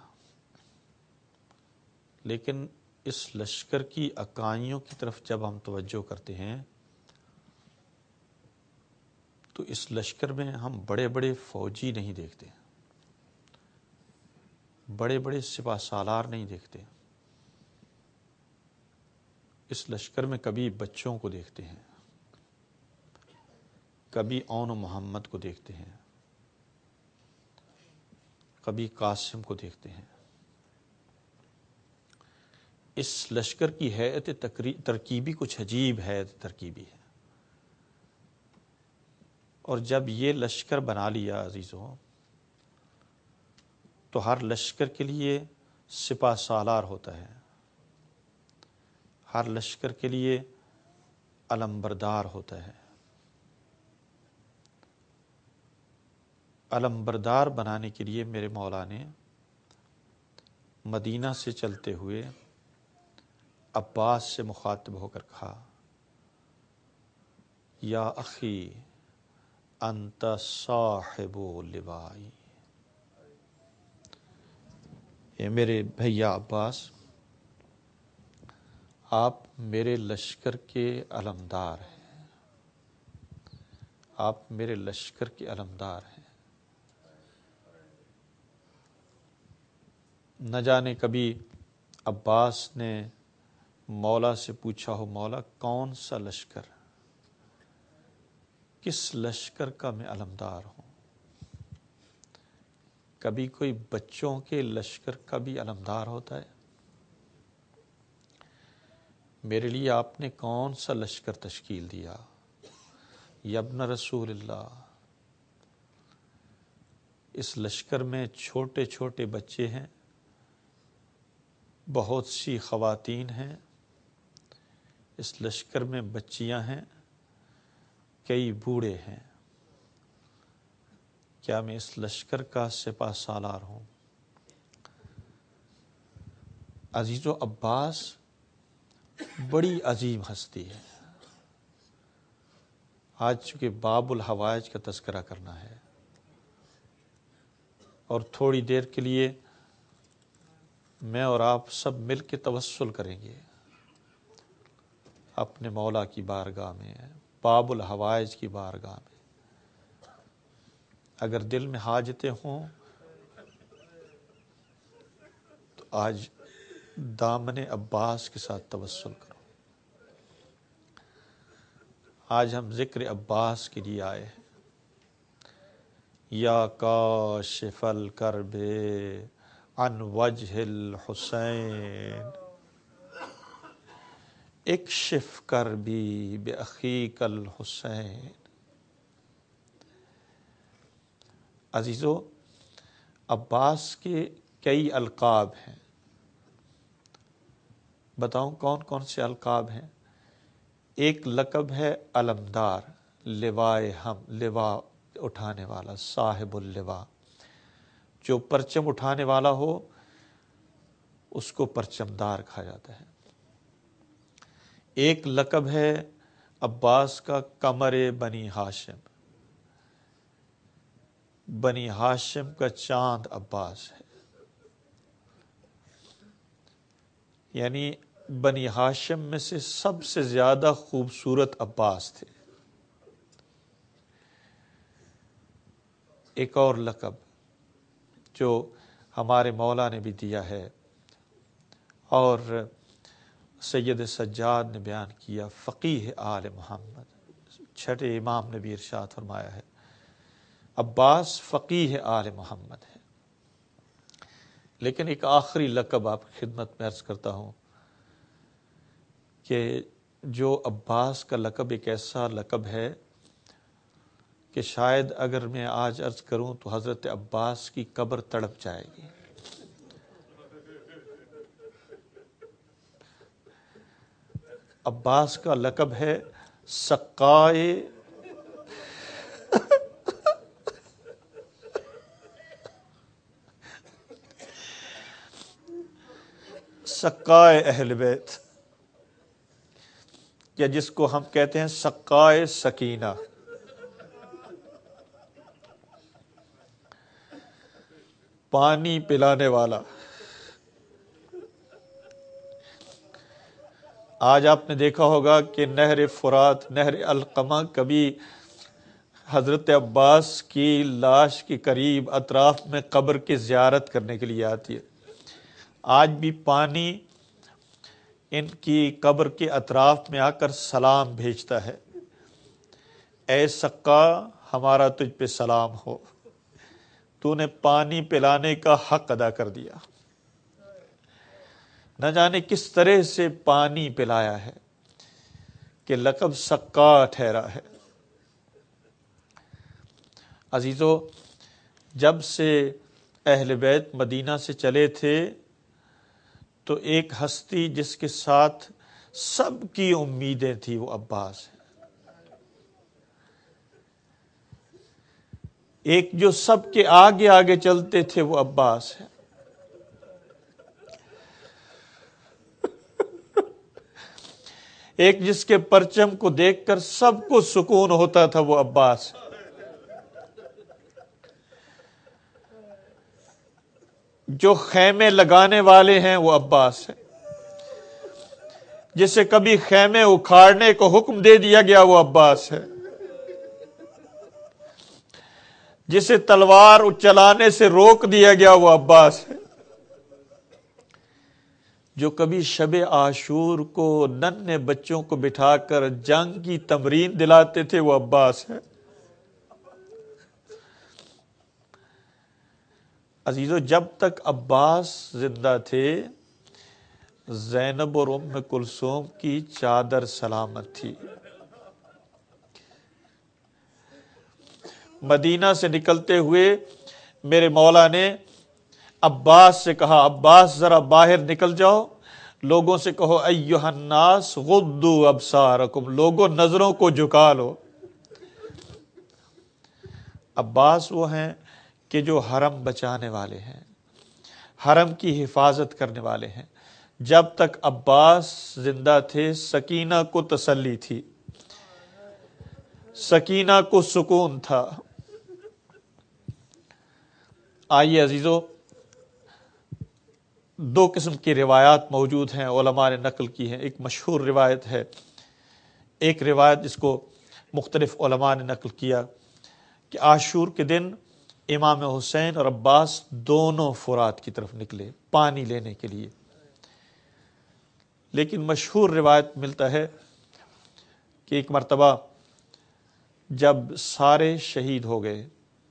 لیکن اس لشکر کی اکائیوں کی طرف جب ہم توجہ کرتے ہیں تو اس لشکر میں ہم بڑے بڑے فوجی نہیں دیکھتے، بڑے بڑے سپہ سالار نہیں دیکھتے۔ اس لشکر میں کبھی بچوں کو دیکھتے ہیں، کبھی اون و محمد کو دیکھتے ہیں، کبھی قاسم کو دیکھتے ہیں۔ اس لشکر کی ہیئت ترکیبی کچھ عجیب ہیئت ترکیبی ہے، اور جب یہ لشکر بنا لیا عزیزوں تو ہر لشکر کے لیے سپہ سالار ہوتا ہے، ہر لشکر کے لیے علمبردار ہوتا ہے۔ علمبردار بنانے کے لیے میرے مولا نے مدینہ سے چلتے ہوئے عباس سے مخاطب ہو کر کہا، یا اخی انت صاحب لوائی، اے میرے بھیا عباس، آپ میرے لشکر کے علمدار ہیں، آپ میرے لشکر کے علمدار ہیں۔ نہ جانے کبھی عباس نے مولا سے پوچھا ہو، مولا کون سا لشکر، کس لشکر کا میں علمدار ہوں؟ کبھی کوئی بچوں کے لشکر کا بھی علمدار ہوتا ہے؟ میرے لیے آپ نے کون سا لشکر تشکیل دیا؟ یا ابن رسول اللہ، اس لشکر میں چھوٹے چھوٹے بچے ہیں، بہت سی خواتین ہیں، اس لشکر میں بچیاں ہیں، کئی بوڑھے ہیں، کیا میں اس لشکر کا سپہ سالار ہوں؟ عزیزو، عباس بڑی عظیم ہستی ہے۔ آج چونکہ باب الحوائج کا تذکرہ کرنا ہے اور تھوڑی دیر کے لیے میں اور آپ سب مل کے توسل کریں گے اپنے مولا کی بارگاہ میں، باب الحوائج کی بارگاہ میں۔ اگر دل میں حاجتیں ہوں تو آج دامن عباس کے ساتھ توسل کرو۔ آج ہم ذکر عباس کے لیے آئے ہیں۔ یا کاشف الکرب عن وجہ الحسین، اکشف کربی باخیک الحسین۔ عزیزو، عباس کے کئی القاب ہیں، بتاؤں کون کون سے القاب ہیں؟ ایک لقب ہے علمدار، لوائے ہم، لوا اٹھانے والا، صاحب اللواء، جو پرچم اٹھانے والا ہو اس کو پرچمدار کہا جاتا ہے۔ ایک لقب ہے عباس کا قمر بنی ہاشم، بنی ہاشم کا چاند عباس ہے، یعنی بنی ہاشم میں سے سب سے زیادہ خوبصورت عباس تھے۔ ایک اور لقب جو ہمارے مولا نے بھی دیا ہے اور سید سجاد نے بیان کیا، فقیہ آل محمد، چھٹے امام نے بھی ارشاد فرمایا ہے عباس فقیہ آل محمد ہے۔ لیکن ایک آخری لقب آپ کی خدمت میں عرض کرتا ہوں کہ جو عباس کا لقب ایک ایسا لقب ہے کہ شاید اگر میں آج عرض کروں تو حضرت عباس کی قبر تڑپ جائے گی۔ عباس کا لقب ہے سقائے سقائے اہل بیت، یا جس کو ہم کہتے ہیں سقائے سکینہ، پانی پلانے والا۔ آج آپ نے دیکھا ہوگا کہ نہر فرات، نہر القمہ کبھی حضرت عباس کی لاش کے قریب اطراف میں قبر کی زیارت کرنے کے لیے آتی ہے۔ آج بھی پانی ان کی قبر کے اطراف میں آ کر سلام بھیجتا ہے، اے سقا ہمارا تجھ پہ سلام ہو، تو نے پانی پلانے کا حق ادا کر دیا۔ نہ جانے کس طرح سے پانی پلایا ہے کہ لقب سقا ٹھہرا ہے۔ عزیزو، جب سے اہل بیت مدینہ سے چلے تھے تو ایک ہستی جس کے ساتھ سب کی امیدیں تھیں وہ عباس ہے۔ ایک جو سب کے آگے آگے چلتے تھے وہ عباس ہے۔ ایک جس کے پرچم کو دیکھ کر سب کو سکون ہوتا تھا وہ عباس ہے۔ جو خیمے لگانے والے ہیں وہ عباس ہے۔ جسے کبھی خیمے اکھاڑنے کو حکم دے دیا گیا وہ عباس ہے۔ جسے تلوار چلانے سے روک دیا گیا وہ عباس ہے۔ جو کبھی شب عاشور کو ننھے بچوں کو بٹھا کر جنگ کی تمرین دلاتے تھے وہ عباس ہے۔ عزیزو، جب تک عباس زندہ تھے زینب اور ام کلثوم کی چادر سلامت تھی۔ مدینہ سے نکلتے ہوئے میرے مولا نے عباس سے کہا، عباس ذرا باہر نکل جاؤ، لوگوں سے کہو ایھا الناس غضوا ابصارکم، لوگوں نظروں کو جھکا لو۔ عباس وہ ہیں کہ جو حرم بچانے والے ہیں، حرم کی حفاظت کرنے والے ہیں۔ جب تک عباس زندہ تھے سکینہ کو تسلی تھی، سکینہ کو سکون تھا۔ آئیے عزیزو، دو قسم کی روایات موجود ہیں، علماء نے نقل کی ہیں۔ ایک مشہور روایت ہے، ایک روایت جس کو مختلف علماء نے نقل کیا کہ عاشور کے دن امام حسین اور عباس دونوں فرات کی طرف نکلے پانی لینے کے لیے۔ لیکن مشہور روایت ملتا ہے کہ ایک مرتبہ جب سارے شہید ہو گئے،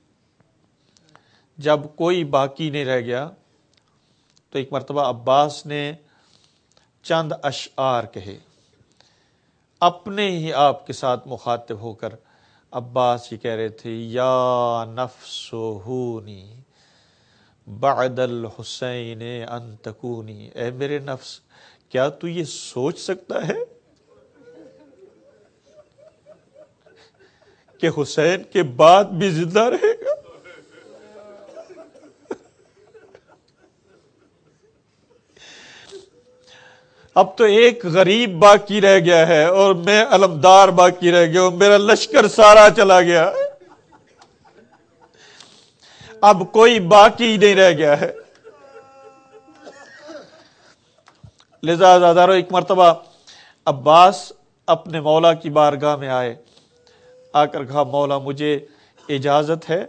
جب کوئی باقی نہیں رہ گیا، تو ایک مرتبہ عباس نے چند اشعار کہے، اپنے ہی آپ کے ساتھ مخاطب ہو کر عباس یہ کہہ رہے تھے، یا نفس ہونی بعد الحسین ان تکونی، اے میرے نفس کیا تو یہ سوچ سکتا ہے کہ حسین کے بعد بھی زندہ رہے گا؟ اب تو ایک غریب باقی رہ گیا ہے اور میں علمدار باقی رہ گیا ہوں، میرا لشکر سارا چلا گیا، اب کوئی باقی نہیں رہ گیا ہے۔ لذا عزادارو، ایک مرتبہ عباس اپنے مولا کی بارگاہ میں آئے، آ کر کہا، مولا مجھے اجازت ہے؟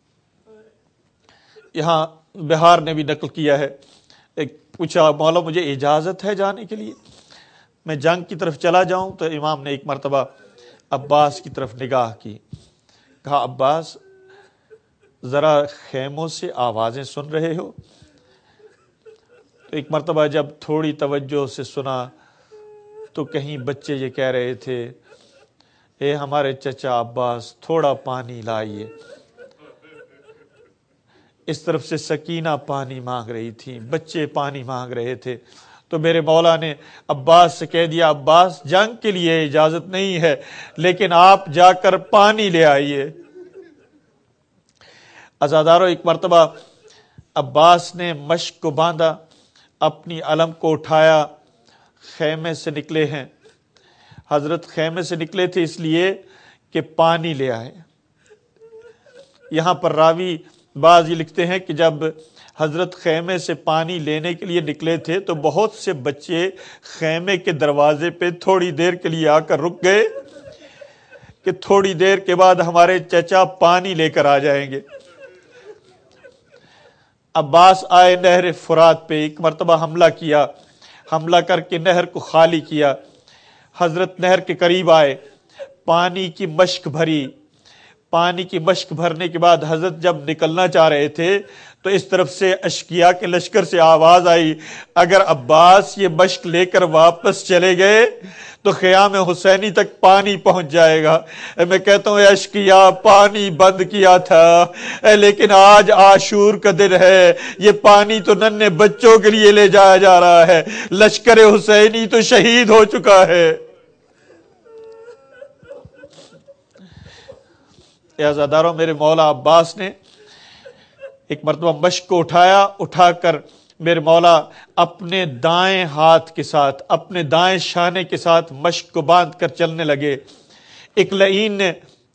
یہاں بہار نے بھی نقل کیا ہے، ایک پوچھا، مولا مجھے اجازت ہے جانے کے لیے، میں جنگ کی طرف چلا جاؤں؟ تو امام نے ایک مرتبہ عباس کی طرف نگاہ کی، کہا، عباس ذرا خیموں سے آوازیں سن رہے ہو؟ تو ایک مرتبہ جب تھوڑی توجہ سے سنا تو کہیں بچے یہ کہہ رہے تھے، اے ہمارے چچا عباس تھوڑا پانی لائیے۔ اس طرف سے سکینہ پانی مانگ رہی تھی، بچے پانی مانگ رہے تھے، تو میرے مولا نے عباس سے کہہ دیا، عباس جنگ کے لیے اجازت نہیں ہے، لیکن آپ جا کر پانی لے آئیے۔ عزادارو، ایک مرتبہ عباس نے مشک کو باندھا اپنی علم کو اٹھایا، خیمے سے نکلے ہیں۔ حضرت خیمے سے نکلے تھے اس لیے کہ پانی لے آئے۔ یہاں پر راوی بعض یہ لکھتے ہیں کہ جب حضرت خیمے سے پانی لینے کے لیے نکلے تھے تو بہت سے بچے خیمے کے دروازے پہ تھوڑی دیر کے لیے آ کر رک گئے کہ تھوڑی دیر کے بعد ہمارے چچا پانی لے کر آ جائیں گے۔ عباس آئے نہر فرات پہ، ایک مرتبہ حملہ کیا، حملہ کر کے نہر کو خالی کیا۔ حضرت نہر کے قریب آئے، پانی کی مشک بھری۔ پانی کی مشک بھرنے کے بعد حضرت جب نکلنا چاہ رہے تھے تو اس طرف سے اشقیاء کے لشکر سے آواز آئی، اگر عباس یہ مشک لے کر واپس چلے گئے تو خیام حسینی تک پانی پہنچ جائے گا۔ میں کہتا ہوں اے اشقیاء، پانی بند کیا تھا لیکن آج عاشور کا دن ہے، یہ پانی تو ننھے بچوں کے لیے لے جایا جا رہا ہے، لشکر حسینی تو شہید ہو چکا ہے۔ اے عزاداروں، میرے مولا عباس نے ایک مرتبہ مشک کو اٹھا کر میرے مولا اپنے دائیں ہاتھ کے ساتھ، اپنے دائیں شانے کے ساتھ مشک کو باندھ کر چلنے لگے۔ ایک لعین نے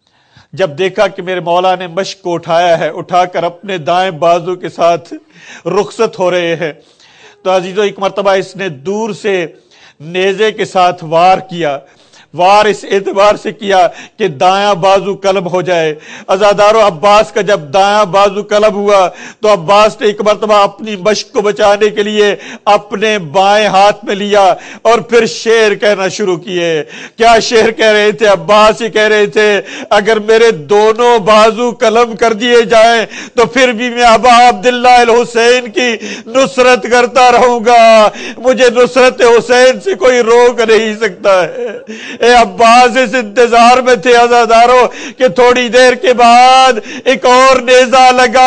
جب دیکھا کہ میرے مولا نے مشک کو اٹھایا ہے، اٹھا کر اپنے دائیں بازو کے ساتھ رخصت ہو رہے ہیں، تو عزیزو ایک مرتبہ اس نے دور سے نیزے کے ساتھ وار کیا۔ وار اس اعتبار سے کیا کہ دایاں بازو قلم ہو جائے۔ عزادارو، عباس کا جب دایاں بازو قلم ہوا تو عباس نے ایک مرتبہ اپنی مشک کو بچانے کے لیے اپنے بائیں ہاتھ میں لیا اور پھر شعر کہنا شروع کیے۔ کیا شعر کہہ رہے تھے عباس؟ یہ کہہ رہے تھے، اگر میرے دونوں بازو قلم کر دیے جائیں تو پھر بھی میں ابا عبداللہ الحسین کی نصرت کرتا رہوں گا، مجھے نصرت حسین سے کوئی روک نہیں سکتا ہے۔ اے عباس اس انتظار میں تھے عزادارو کہ تھوڑی دیر کے بعد ایک اور نیزہ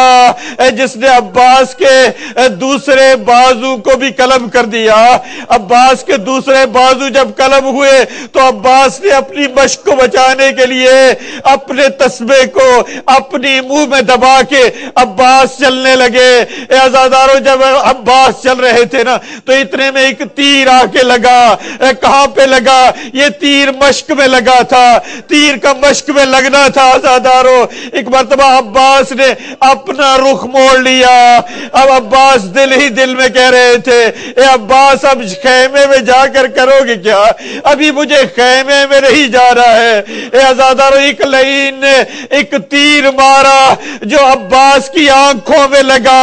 لگا جس نے عباس کے دوسرے بازو کو بھی قلم کر دیا۔ عباس کے دوسرے بازو جب قلم ہوئے تو عباس نے اپنی مشک کو بچانے کے لیے اپنے تسبیح کو اپنی منہ میں دبا کے عباس چلنے لگے۔ اے عزادارو، جب عباس چل رہے تھے نا تو اتنے میں ایک تیر آ کے لگا۔ کہاں پہ لگا؟ یہ تیر مشک میں لگا تھا، تیر کا مشک میں لگنا تھا۔ عزادارو، ایک مرتبہ عباس نے اپنا رخ موڑ لیا۔ اب عباس دل ہی دل میں کہہ رہے تھے، اے عباس اب خیمے میں جا کر کرو گے کیا؟ ابھی مجھے خیمے میں نہیں جانا ہے۔ اے عزادارو، ایک لعین نے ایک تیر مارا جو عباس کی آنکھوں میں لگا۔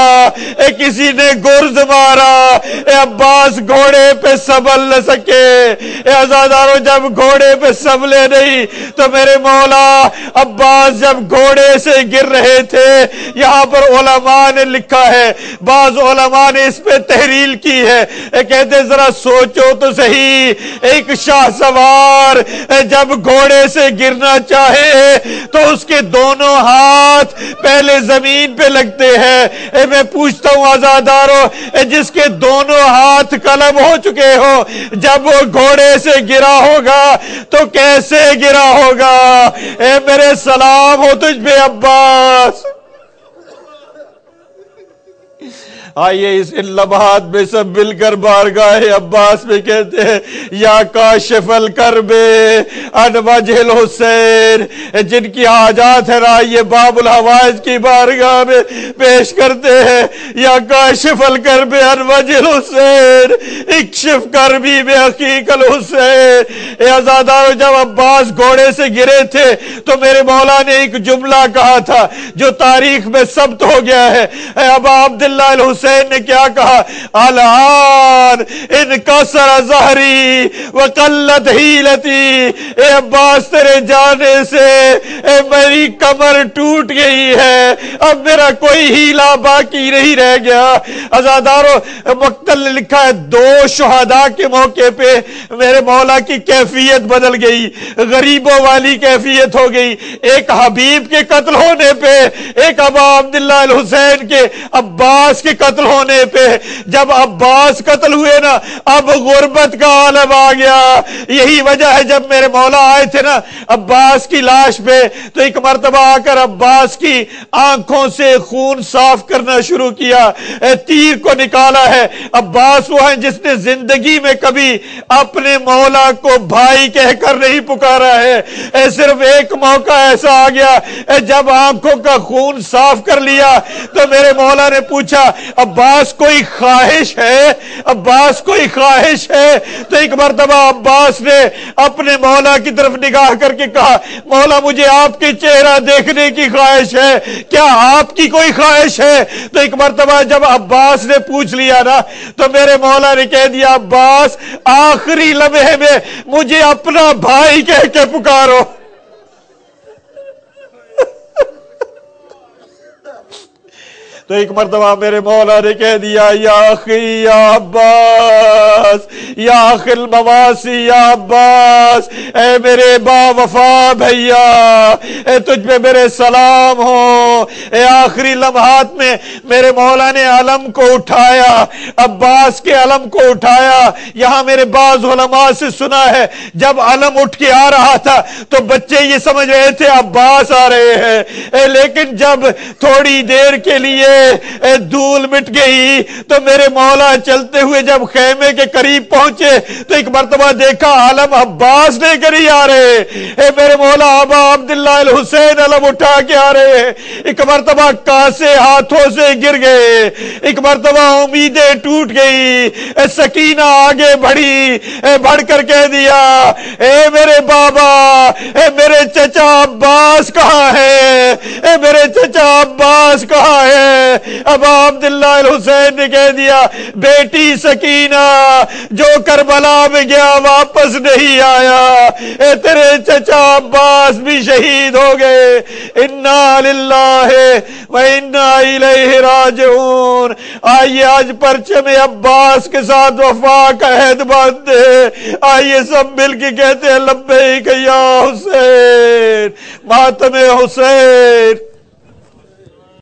کسی نے گرز مارا، اے عباس گھوڑے پہ سنبھل نہ سکے۔ اے عزادارو، جب گھوڑے پہ سنبھلے نہیں تو میرے مولا عباس جب گھوڑے سے گر رہے تھے، یہاں پر علماء نے لکھا ہے، بعض علماء نے اس پہ تحریل کی ہے، کہتے ذرا سوچو تو صحیح، ایک شاہ سوار جب گھوڑے سے گرنا چاہے تو اس کے دونوں ہاتھ پہلے زمین پہ لگتے ہیں۔ میں پوچھتا ہوں عزادارو، جس کے دونوں ہاتھ قلم ہو چکے ہو، جب وہ گھوڑے سے گرا ہوگا تو کیسے گرا ہوگا؟ اے میرے سلام ہو تجھ پہ عباس۔ آئیے اس ان لمحات میں سب مل کر بارگاہ عباس میں کہتے ہیں، یا کاشف الکرب عن وجہ الحسین، جن کی حاجات ہے آئیے باب الحوائج کی بارگاہ میں پیش کرتے ہیں، یا کاشف الکرب عن وجہ الحسین اکشف کربی بحقیق الحسین۔ اے عزادارو، جب عباس گھوڑے سے گرے تھے تو میرے مولا نے ایک جملہ کہا تھا جو تاریخ میں ثبت ہو گیا ہے۔ اے ابا عبداللہ الحسین نے کیا کہا؟ الان انکسر ظہری وقلت حیلتی۔ اے عباس، تیرے جانے سے میری کمر ٹوٹ گئی ہے، اب میرا کوئی ہیلا باقی نہیں رہ گیا۔ عزادارو، مقتل نے لکھا ہے، دو شہداء کے موقع پہ میرے مولا کی کیفیت بدل گئی، غریبوں والی کیفیت ہو گئی۔ ایک حبیب کے قتل ہونے پہ، ایک ابا عبداللہ الحسین کے عباس کے قتل قتل ہونے پہ جب عباس قتل ہوئے نا اب غربت کا عالم آ گیا. یہی وجہ ہے جب میرے مولا آئے تھے نا عباس کی لاش پہ تو ایک مرتبہ آ کر عباس کی آنکھوں سے خون صاف کرنا شروع کیا, تیر کو نکالا ہے. عباس وہ ہیں جس نے زندگی میں کبھی اپنے مولا کو بھائی کہہ کر نہیں پکارا ہے. صرف ایک موقع ایسا آ گیا جب آنکھوں کا خون صاف کر لیا تو میرے مولا نے پوچھا عباس کوئی خواہش ہے, عباس کوئی خواہش ہے؟ تو ایک مرتبہ عباس نے اپنے مولا کی طرف نگاہ کر کے کہا مولا مجھے آپ کے چہرہ دیکھنے کی خواہش ہے, کیا آپ کی کوئی خواہش ہے؟ تو ایک مرتبہ جب عباس نے پوچھ لیا نا تو میرے مولا نے کہہ دیا عباس آخری لمحے میں مجھے اپنا بھائی کہہ کے پکارو. تو ایک مرتبہ میرے مولا نے کہہ دیا یا اخی یا عباس یا اخی المواسی یا عباس, اے میرے با وفا بھیا اے تجھ پہ میرے سلام ہو. اے آخری لمحات میں میرے مولا نے علم کو اٹھایا, عباس کے علم کو اٹھایا. یہاں میرے بعض علماء سے سنا ہے جب علم اٹھ کے آ رہا تھا تو بچے یہ سمجھ رہے تھے عباس آ رہے ہیں, لیکن جب تھوڑی دیر کے لیے دھول مٹ گئی تو میرے مولا چلتے ہوئے جب خیمے کے قریب پہنچے تو ایک مرتبہ دیکھا علم عباس لے کر ہی آ رہے. اے میرے مولا ابا عبداللہ الحسین علم اٹھا کے آ رہے. ایک مرتبہ کاسے ہاتھوں سے گر گئے, ایک مرتبہ امیدیں ٹوٹ گئی. سکینہ آگے بڑھی, بڑھ کر کہہ دیا اے میرے بابا, اے میرے چچا عباس کہاں ہے, اے میرے چچا عباس کہاں ہے؟ ابا عبداللہ الحسین نے کہہ دیا بیٹی سکینہ جو کربلا میں گیا واپس نہیں آیا, اے تیرے چچا عباس بھی شہید ہو گئے. انا للہ و انا الیہ راجعون. آئیے آج پرچم عباس کے ساتھ وفا کا عہد باندھتے, آئیے سب مل کے کہتے ہیں لبیک یا حسین, ماتم حسین.